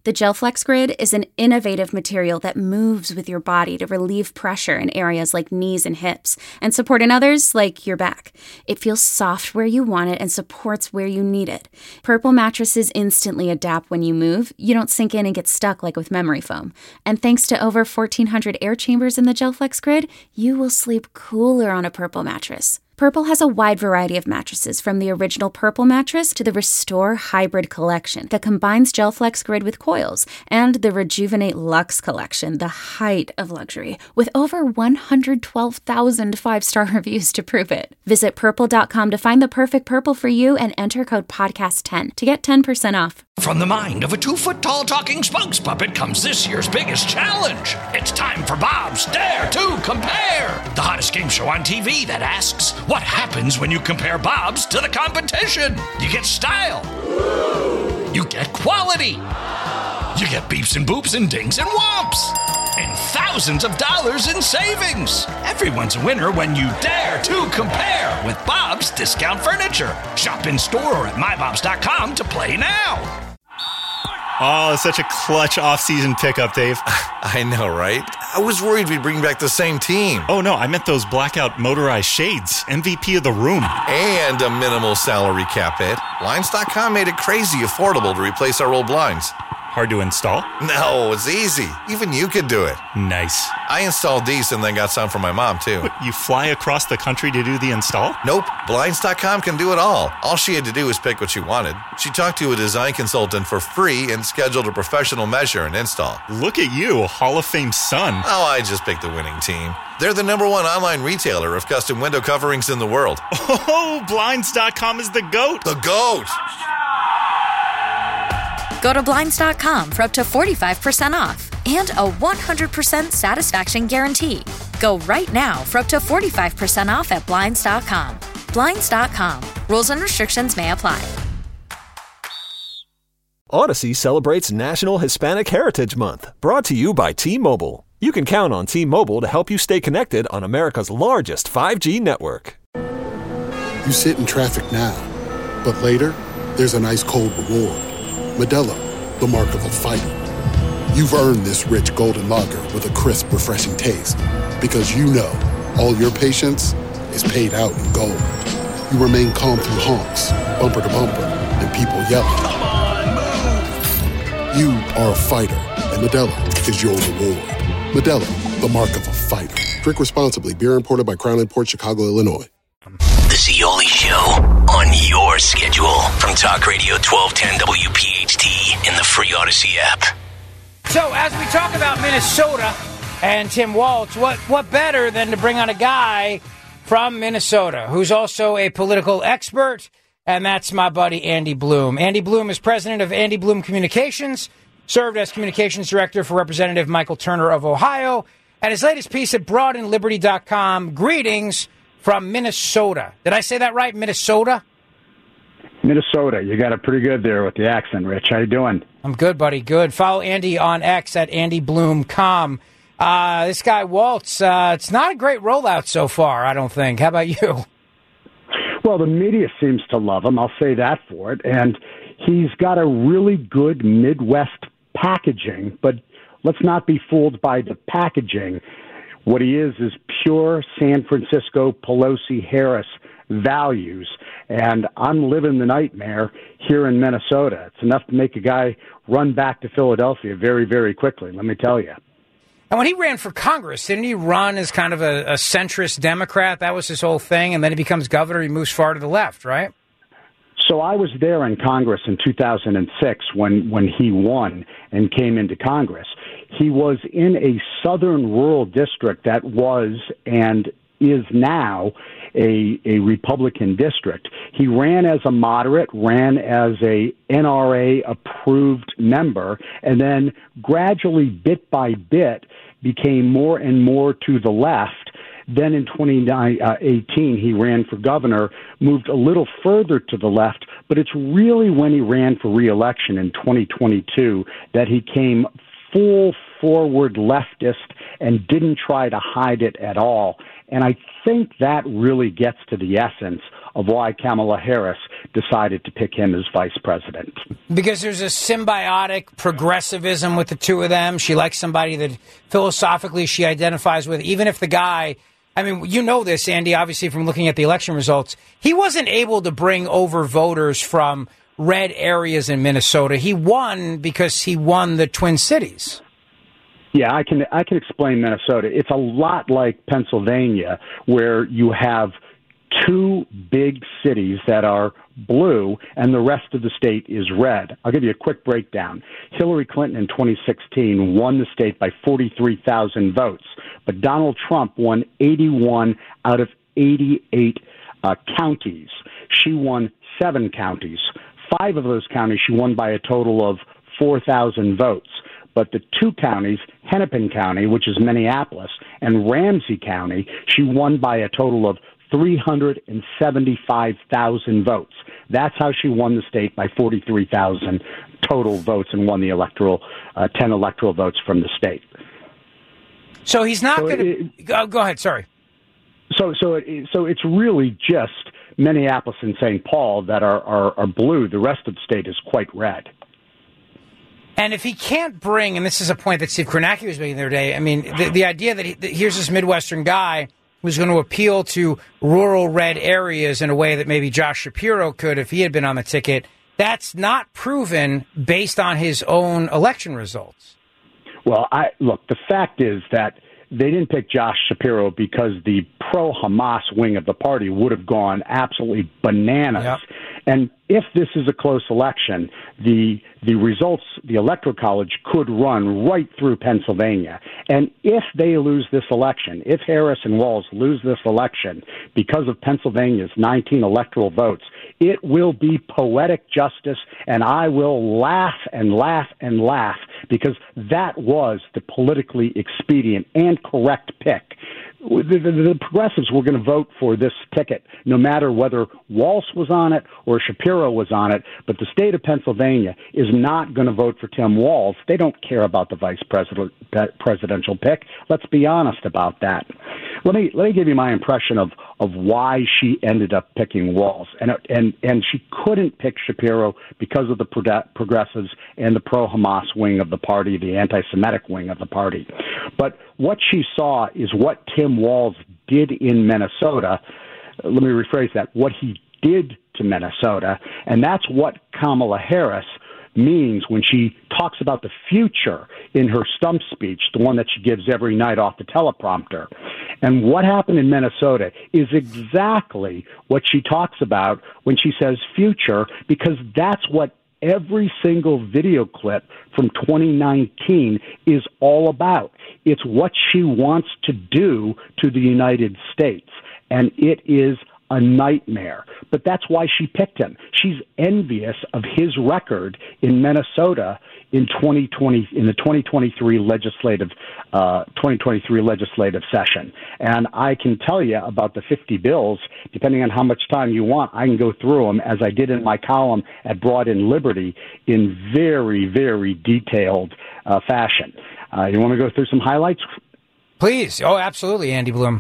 The GelFlex Grid is an innovative material that moves with your body to relieve pressure in areas like knees and hips and support in others like your back. It feels soft where you want it and supports where you need it. Purple mattresses instantly adapt when you move. You don't sink in and get stuck like with memory foam. And thanks to over fourteen hundred air chambers in the GelFlex Grid, you will sleep cooler on a Purple mattress. Purple has a wide variety of mattresses, from the original Purple mattress to the Restore Hybrid collection that combines GelFlex Grid with coils, and the Rejuvenate Luxe collection, the height of luxury, with over one hundred twelve thousand five-star reviews to prove it. Visit purple dot com to find the perfect Purple for you and enter code podcast ten to get ten percent off. From the mind of a two-foot-tall talking spokes puppet comes this year's biggest challenge. It's time for Bob's Dare to Compare, the hottest game show on T V that asks, what happens when you compare Bob's to the competition? You get style. You get quality. You get beeps and boops and dings and whomps. And thousands of dollars in savings. Everyone's a winner when you dare to compare with Bob's Discount Furniture. Shop in store or at my bobs dot com to play now. Oh, it's such a clutch off-season pickup, Dave. I know, right? I was worried we'd bring back the same team. Oh, no, I meant those blackout motorized shades. M V P of the room. And a minimal salary cap hit. Blinds dot com made it crazy affordable to replace our old blinds. Hard to install? No, it's easy. Even you could do it. Nice. I installed these and then got some for my mom, too. What, you fly across the country to do the install? Nope. Blinds dot com can do it all. All she had to do was pick what she wanted. She talked to a design consultant for free and scheduled a professional measure and install. Look at you, a Hall of Fame son. Oh, I just picked the winning team. They're the number one online retailer of custom window coverings in the world. Oh, Blinds dot com is the GOAT. The GOAT! Go to Blinds dot com for up to forty-five percent off and a one hundred percent satisfaction guarantee. Go right now for up to forty-five percent off at Blinds dot com. Blinds dot com. Rules and restrictions may apply. Odyssey celebrates National Hispanic Heritage Month, brought to you by T-Mobile. You can count on T-Mobile to help you stay connected on America's largest five G network. You sit in traffic now, but later, there's an ice-cold reward. Modelo, the mark of a fighter. You've earned this rich golden lager with a crisp, refreshing taste. Because you know, all your patience is paid out in gold. You remain calm through honks, bumper to bumper, and people yelling. Come on, move! You are a fighter, and Modelo is your reward. Modelo, the mark of a fighter. Drink responsibly. Beer imported by Crown Imports, Chicago, Illinois. The Zeoli Show on your schedule from Talk Radio twelve ten W P H T in the free Odyssey app. So, as we talk about Minnesota and Tim Walz, what, what better than to bring on a guy from Minnesota who's also a political expert, and that's my buddy Andy Bloom. Andy Bloom is president of Andy Bloom Communications, served as communications director for Representative Michael Turner of Ohio, and his latest piece at broad and liberty dot com, Greetings from Minnesota. Did I say that right? Minnesota? Minnesota. You got it pretty good there with the accent, Rich. How you doing? I'm good, buddy. Good. Follow Andy on X at Andy Bloom dot com. Uh, this guy, Walz, uh, it's not a great rollout so far, I don't think. How about you? Well, the media seems to love him. I'll say that for it. And he's got a really good Midwest packaging, but let's not be fooled by the packaging. What he is is pure San Francisco Pelosi Harris values, and I'm living the nightmare here in Minnesota. It's enough to make a guy run back to Philadelphia very, very quickly, let me tell you. And when he ran for Congress, didn't he run as kind of a, a centrist Democrat? That was his whole thing, and then he becomes governor, he moves far to the left, right? So I was there in Congress in two thousand six when, when he won and came into Congress. He was in a southern rural district that was and is now a, a Republican district. He ran as a moderate, ran as a N R A-approved member, and then gradually, bit by bit, became more and more to the left. Then in twenty eighteen, he ran for governor, moved a little further to the left, but it's really when he ran for re-election in twenty twenty-two that he came full forward leftist and didn't try to hide it at all. And I think that really gets to the essence of why Kamala Harris decided to pick him as vice president. Because there's a symbiotic progressivism with the two of them. She likes somebody that philosophically she identifies with, even if the guy, I mean, you know this, Andy, obviously from looking at the election results, he wasn't able to bring over voters from red areas in Minnesota. He won because he won the Twin Cities. Yeah, I can I can explain Minnesota. It's a lot like Pennsylvania, where you have two big cities that are blue and the rest of the state is red. I'll give you a quick breakdown. Hillary Clinton in twenty sixteen won the state by forty-three thousand votes, but Donald Trump won eighty-one out of eighty-eight uh, counties. She won seven counties. Five of those counties she won by a total of four thousand votes. But the two counties, Hennepin County, which is Minneapolis, and Ramsey County, she won by a total of three hundred seventy-five thousand votes. That's how she won the state by forty-three thousand total votes and won the electoral, uh, ten electoral votes from the state. So he's not So going to go, go ahead. Sorry. So, so, it, so it's really just Minneapolis and Saint Paul that are, are, are blue. The rest of the state is quite red. And if he can't bring, and this is a point that Steve Kornacki was making the other day, I mean, the, the idea that, he, that here's this Midwestern guy who's going to appeal to rural red areas in a way that maybe Josh Shapiro could if he had been on the ticket, that's not proven based on his own election results. Well, I look, the fact is that they didn't pick Josh Shapiro because the pro-Hamas wing of the party would have gone absolutely bananas. Yep. And if this is a close election, the the results, the Electoral College could run right through Pennsylvania. And if they lose this election, if Harris and Walz lose this election because of Pennsylvania's nineteen electoral votes, it will be poetic justice, and I will laugh and laugh and laugh because that was the politically expedient and correct pick. The, the, the progressives were going to vote for this ticket, no matter whether Walz was on it or Shapiro was on it. But the state of Pennsylvania is not going to vote for Tim Walz. They don't care about the vice president, presidential pick. Let's be honest about that. Let me let me give you my impression of, of why she ended up picking Walz, and and and she couldn't pick Shapiro because of the progressives and the pro-Hamas wing of the party, the anti-Semitic wing of the party. But what she saw is what Tim Walz did in Minnesota. Let me rephrase that. What he did to Minnesota, and that's what Kamala Harris means when she talks about the future in her stump speech, the one that she gives every night off the teleprompter. And what happened in Minnesota is exactly what she talks about when she says future, because that's what every single video clip from twenty nineteen is all about. It's what she wants to do to the United States, and it is a nightmare. But that's why she picked him. She's envious of his record in Minnesota in twenty twenty in the twenty twenty-three legislative uh, twenty twenty-three legislative session. And I can tell you about the fifty bills. Depending on how much time you want, I can go through them as I did in my column at Broad and Liberty in very, very detailed uh, fashion. Uh, you want to go through some highlights? Please. Oh, absolutely, Andy Bloom.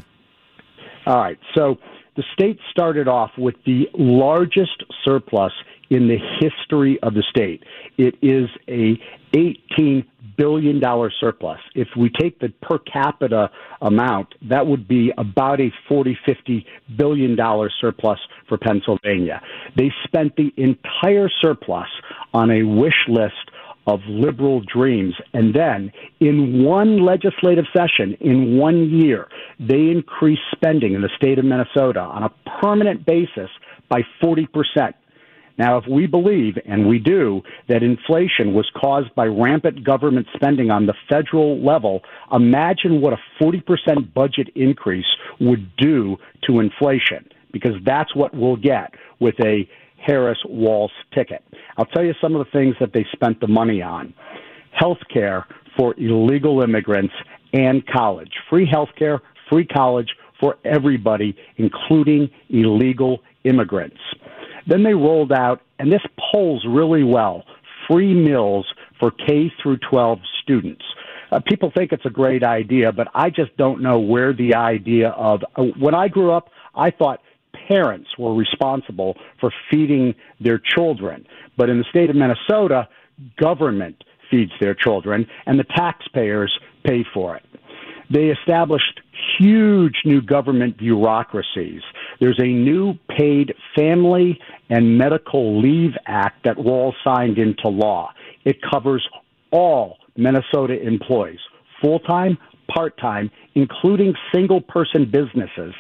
All right. So the state started off with the largest surplus in the history of the state. It is a eighteen billion dollars surplus. If we take the per capita amount, that would be about a forty, fifty billion dollars surplus for Pennsylvania. They spent the entire surplus on a wish list of liberal dreams. And then in one legislative session, in one year, they increased spending in the state of Minnesota on a permanent basis by forty percent. Now, if we believe, and we do, that inflation was caused by rampant government spending on the federal level, imagine what a forty percent budget increase would do to inflation, because that's what we'll get with a Harris-Walz ticket. I'll tell you some of the things that they spent the money on. Health care for illegal immigrants and college. Free health care, free college for everybody, including illegal immigrants. Then they rolled out, and this polls really well, free meals for K through twelve students. Uh, people think it's a great idea, but I just don't know where the idea of, uh, when I grew up, I thought parents were responsible for feeding their children. But in the state of Minnesota, government feeds their children, and the taxpayers pay for it. They established huge new government bureaucracies. There's a new Paid Family and Medical Leave Act that Walz signed into law. It covers all Minnesota employees, full-time, part-time, including single-person businesses.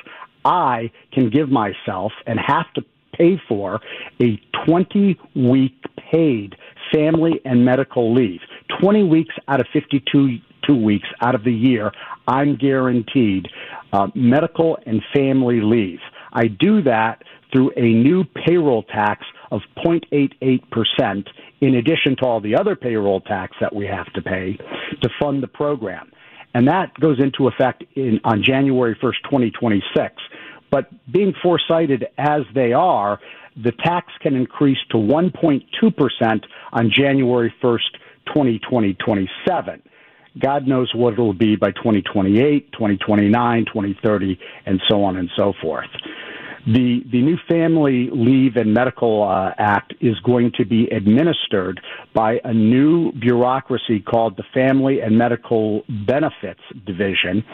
I can give myself and have to pay for a twenty-week paid family and medical leave. twenty weeks out of fifty-two two weeks out of the year, I'm guaranteed uh, medical and family leave. I do that through a new payroll tax of zero point eight eight percent, in addition to all the other payroll tax that we have to pay to fund the program. And that goes into effect in, on January first, twenty twenty-six. But being foresighted as they are, the tax can increase to one point two percent on January first, twenty twenty-seven. God knows what it will be by twenty twenty-eight, twenty twenty-nine, twenty thirty, and so on and so forth. The the new Family Leave and Medical uh, Act is going to be administered by a new bureaucracy called the Family and Medical Benefits Division.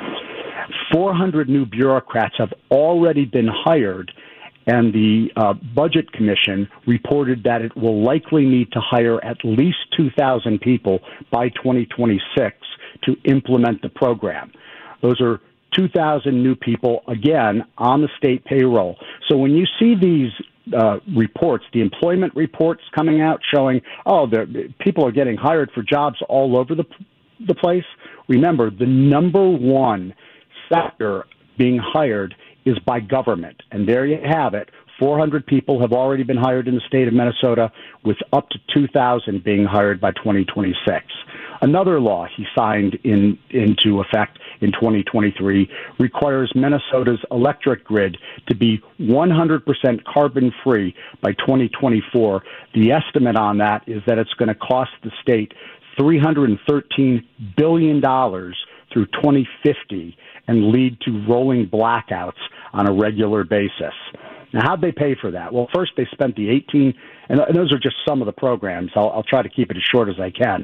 four hundred new bureaucrats have already been hired, and the uh, Budget Commission reported that it will likely need to hire at least two thousand people by twenty twenty-six to implement the program. Those are two thousand new people, again, on the state payroll. So when you see these uh, reports, the employment reports coming out showing, oh, people are getting hired for jobs all over the, the place, remember, the number one sector being hired is by government. And there you have it. four hundred people have already been hired in the state of Minnesota, with up to two thousand being hired by twenty twenty-six. Another law he signed in, into effect in twenty twenty-three requires Minnesota's electric grid to be one hundred percent carbon-free by twenty twenty-four. The estimate on that is that it's going to cost the state three hundred thirteen billion dollars through twenty fifty and lead to rolling blackouts on a regular basis. Now, how'd they pay for that? Well, first they spent the eighteen, and those are just some of the programs. I'll, I'll try to keep it as short as I can.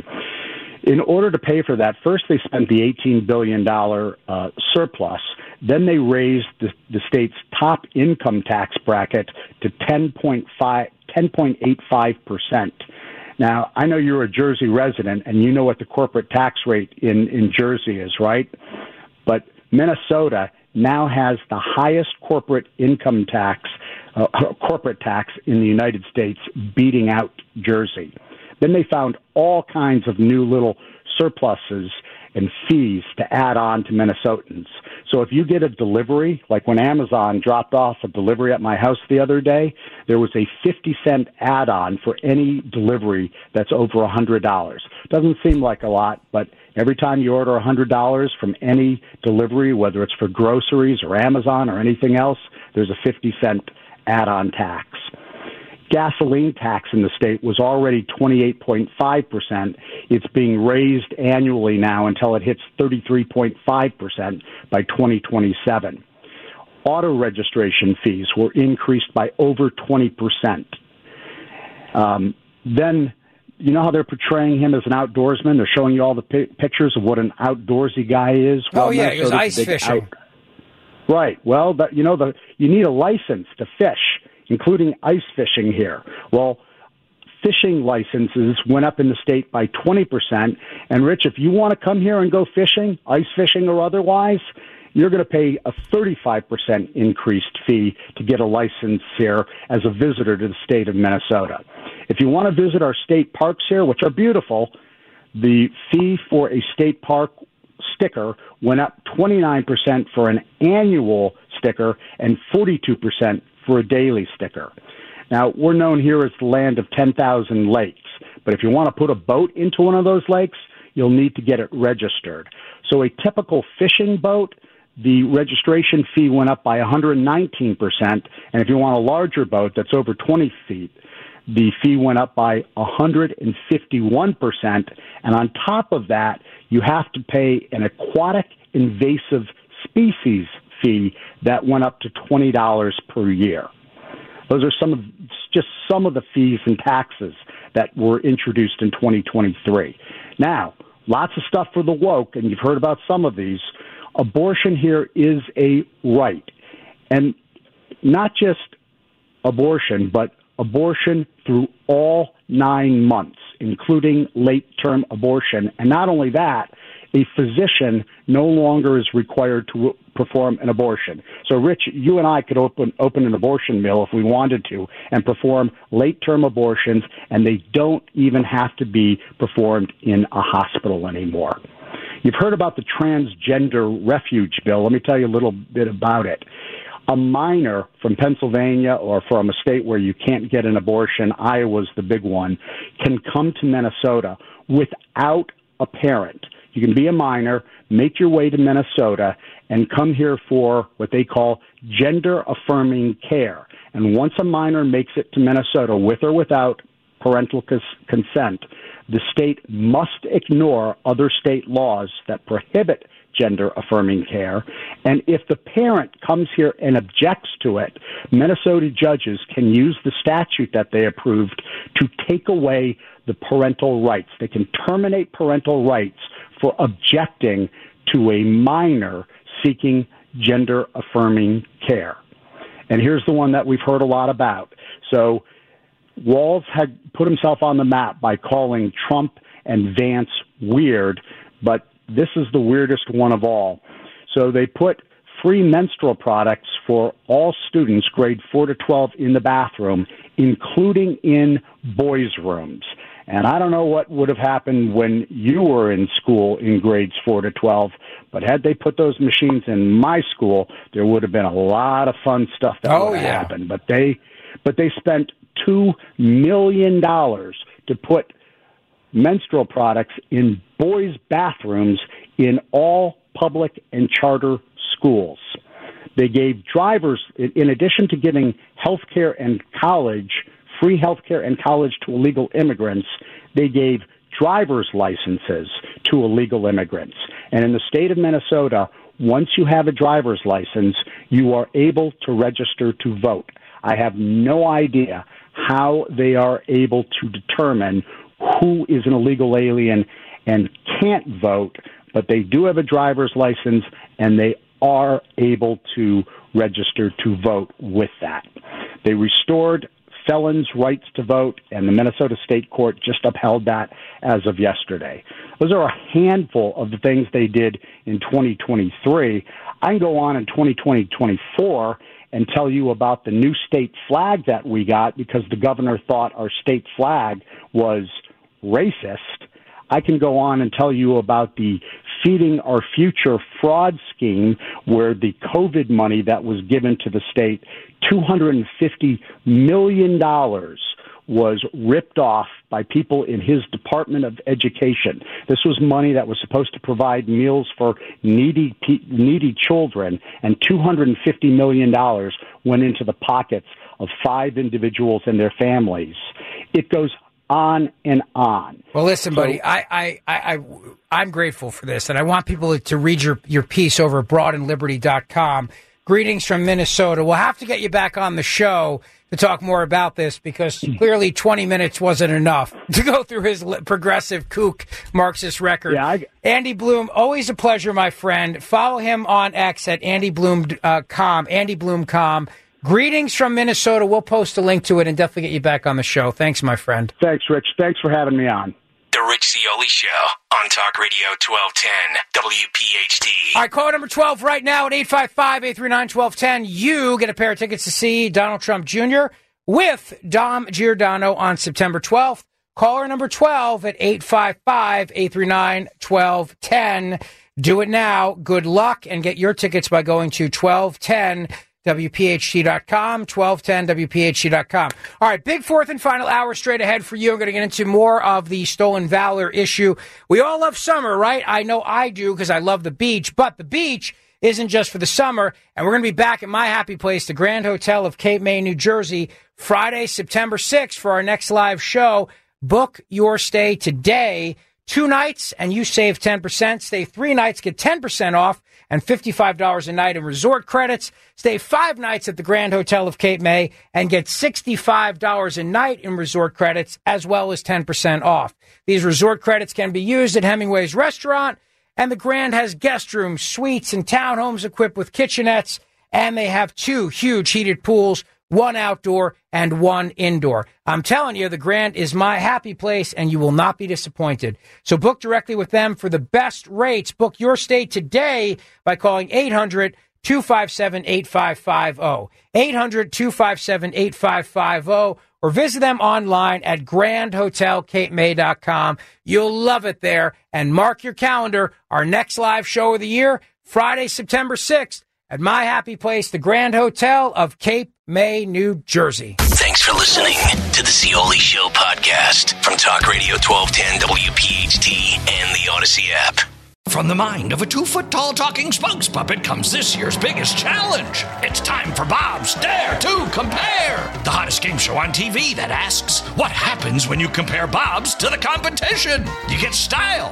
In order to pay for that, first they spent the eighteen billion dollars uh, surplus. Then they raised the, the state's top income tax bracket to ten point eight five percent. Now, I know you're a Jersey resident, and you know what the corporate tax rate in, in Jersey is, right? But Minnesota now has the highest corporate income tax, uh, corporate tax in the United States, beating out Jersey. Then they found all kinds of new little surpluses and fees to add on to Minnesotans. So if you get a delivery, like when Amazon dropped off a delivery at my house the other day, there was a fifty cent add-on for any delivery that's over one hundred dollars. Doesn't seem like a lot, but every time you order one hundred dollars from any delivery, whether it's for groceries or Amazon or anything else, there's a fifty cent add-on tax. Gasoline tax in the state was already twenty-eight point five percent. It's being raised annually now until it hits thirty-three point five percent by twenty twenty-seven. Auto registration fees were increased by over twenty percent. Um, then, you know how they're portraying him as an outdoorsman? They're showing you all the pi- pictures of what an outdoorsy guy is. Oh, well, yeah, he was ice fishing. Out- right. Well, but, you know, the, you need a license to fish, including ice fishing here. Well, fishing licenses went up in the state by twenty percent. And, Rich, if you want to come here and go fishing, ice fishing or otherwise, you're going to pay a thirty-five percent increased fee to get a license here as a visitor to the state of Minnesota. If you want to visit our state parks here, which are beautiful, the fee for a state park sticker went up twenty-nine percent for an annual sticker and forty-two percent for a daily sticker. Now, we're known here as the land of ten thousand lakes, but if you want to put a boat into one of those lakes, you'll need to get it registered. So a typical fishing boat, the registration fee went up by one hundred nineteen percent, and if you want a larger boat that's over twenty feet, the fee went up by one hundred fifty-one percent, and on top of that, you have to pay an aquatic invasive species fee that went up to twenty dollars per year. Those are some of just some of the fees and taxes that were introduced in twenty twenty-three. Now, lots of stuff for the woke, and you've heard about some of these. Abortion here is a right, and not just abortion, but abortion through all nine months, including late-term abortion. And not only that, a physician no longer is required to perform an abortion. So, Rich, you and I could open open an abortion mill if we wanted to and perform late-term abortions, and they don't even have to be performed in a hospital anymore. You've heard about the transgender refuge bill. Let me tell you a little bit about it. A minor from Pennsylvania or from a state where you can't get an abortion, Iowa's the big one, can come to Minnesota without a parent. You can be a minor, make your way to Minnesota, and come here for what they call gender-affirming care. And once a minor makes it to Minnesota, with or without parental cons- consent, the state must ignore other state laws that prohibit gender-affirming care. And if the parent comes here and objects to it, Minnesota judges can use the statute that they approved to take away the parental rights. They can terminate parental rights for objecting to a minor seeking gender-affirming care. And here's the one that we've heard a lot about. So Walz had put himself on the map by calling Trump and Vance weird, but this is the weirdest one of all. So they put free menstrual products for all students, grade four to twelve, in the bathroom, including in boys' rooms. And I don't know what would have happened when you were in school in grades four to twelve, but had they put those machines in my school, there would have been a lot of fun stuff that oh, would have yeah. happened. But they, but they spent two million dollars to put menstrual products in boys' bathrooms in all public and charter schools. They gave drivers, in addition to giving health care and college, free health care and college to illegal immigrants, they gave driver's licenses to illegal immigrants. And in the state of Minnesota, once you have a driver's license, you are able to register to vote. I have no idea how they are able to determine who is an illegal alien and can't vote, but they do have a driver's license, and they are able to register to vote with that. They restored felons' rights to vote, and the Minnesota State Court just upheld that as of yesterday. Those are a handful of the things they did in twenty twenty-three. I can go on in twenty twenty, twenty-four and tell you about the new state flag that we got because the governor thought our state flag was racist. I can go on and tell you about the Feeding Our Future fraud scheme where the COVID money that was given to the state, two hundred fifty million dollars, was ripped off by people in his Department of Education. This was money that was supposed to provide meals for needy needy children, and two hundred fifty million dollars went into the pockets of five individuals and their families. It goes on and on. Well, listen, so, buddy, I, I, I, I, I'm grateful for this, and I want people to read your, your piece over at broad and liberty dot com. Greetings from Minnesota. We'll have to get you back on the show to talk more about this because clearly twenty minutes wasn't enough to go through his progressive kook Marxist record. Yeah, I, Andy Bloom, always a pleasure, my friend. Follow him on X at Andy Bloom dot com, Andy Bloom dot com. Greetings from Minnesota. We'll post a link to it and definitely get you back on the show. Thanks, my friend. Thanks, Rich. Thanks for having me on. The Rich Zeoli Show on Talk Radio twelve ten W P H T. All right, call number twelve right now at eight five five, eight three nine, one two one zero. You get a pair of tickets to see Donald Trump Junior with Dom Giordano on September twelfth. Caller number twelve at eight five five, eight three nine, one two one zero. Do it now. Good luck, and get your tickets by going to twelve ten W P H T dot com, twelve ten W P H T dot com. All right, big fourth and final hour straight ahead for you. I'm going to get into more of the stolen valor issue. We all love summer, right? I know I do because I love the beach, but the beach isn't just for the summer, and we're going to be back at my happy place, the Grand Hotel of Cape May, New Jersey, Friday, September sixth for our next live show. Book your stay today. two nights and you save ten percent. Stay three nights, get ten percent off and fifty-five dollars a night in resort credits. Stay five nights at the Grand Hotel of Cape May and get sixty-five dollars a night in resort credits as well as ten percent off. These resort credits can be used at Hemingway's restaurant, and the Grand has guest rooms, suites, and townhomes equipped with kitchenettes, and they have two huge heated pools, one outdoor and one indoor. I'm telling you, the Grand is my happy place, and you will not be disappointed. So book directly with them for the best rates. Book your stay today by calling eight hundred, two five seven, eight five five zero. eight hundred, two five seven, eight five five zero. Or visit them online at grand hotel cape may dot com. You'll love it there. And mark your calendar. Our next live show of the year, Friday, September sixth, at my happy place, the Grand Hotel of Cape May, New Jersey. Thanks for listening to the Zeoli Show podcast from Talk Radio twelve ten W P H T and the Odyssey app. From the mind of a two-foot-tall talking spokes puppet comes this year's biggest challenge. It's time for Bob's Dare to Compare, the hottest game show on T V that asks, what happens when you compare Bob's to the competition? You get style.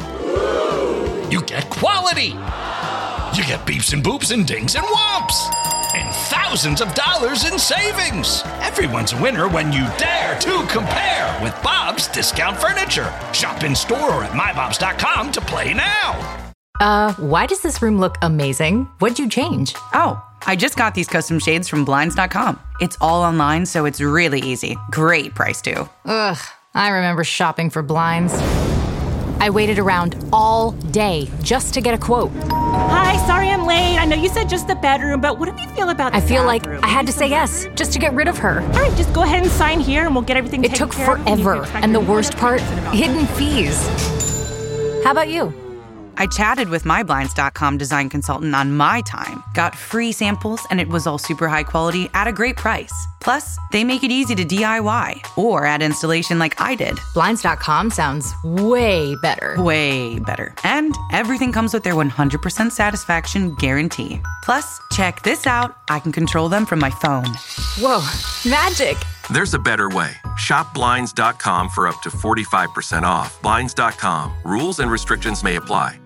You get quality. You get beeps and boops and dings and whomps. And thousands of dollars in savings. Everyone's a winner when you dare to compare with Bob's Discount Furniture. Shop in store or at my bobs dot com to play now. Uh, why does this room look amazing? What'd you change? Oh, I just got these custom shades from blinds dot com. It's all online, so it's really easy. Great price, too. Ugh, I remember shopping for blinds. I waited around all day just to get a quote. Hi, sorry I'm late. I know you said just the bedroom, but what do you feel about the I feel bathroom? like I had to say yes just to get rid of her. All right, just go ahead and sign here and we'll get everything It taken took care of. forever, and the worst part, hidden fees. How about you? I chatted with my blinds dot com design consultant on my time, got free samples, and it was all super high quality at a great price. Plus, they make it easy to D I Y or add installation like I did. blinds dot com sounds way better. Way better. And everything comes with their one hundred percent satisfaction guarantee. Plus, check this out. I can control them from my phone. Whoa, magic. There's a better way. Shop blinds dot com for up to forty-five percent off. blinds dot com. Rules and restrictions may apply.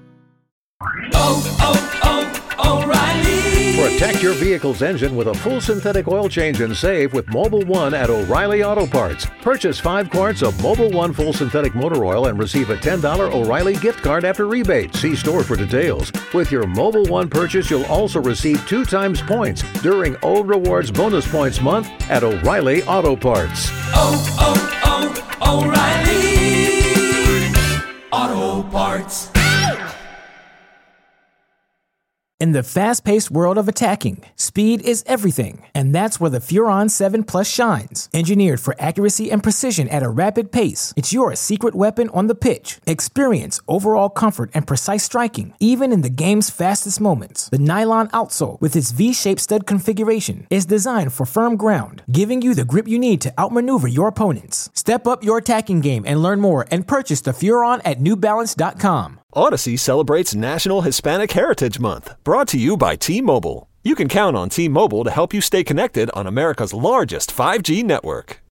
Oh, oh, oh, O'Reilly. Protect your vehicle's engine with a full synthetic oil change and save with Mobil one at O'Reilly Auto Parts. Purchase five quarts of Mobil one full synthetic motor oil and receive a ten dollars O'Reilly gift card after rebate. See store for details. With your Mobil one purchase, you'll also receive two times points during O Rewards Bonus Points Month at O'Reilly Auto Parts. Oh, oh, oh, O'Reilly Auto Parts. In the fast-paced world of attacking, speed is everything, and that's where the Furon seven Plus shines. Engineered for accuracy and precision at a rapid pace, it's your secret weapon on the pitch. Experience overall comfort and precise striking, even in the game's fastest moments. The nylon outsole, with its V-shaped stud configuration, is designed for firm ground, giving you the grip you need to outmaneuver your opponents. Step up your attacking game and learn more and purchase the Furon at new balance dot com. Odyssey celebrates National Hispanic Heritage Month, brought to you by T-Mobile. You can count on T-Mobile to help you stay connected on America's largest five G network.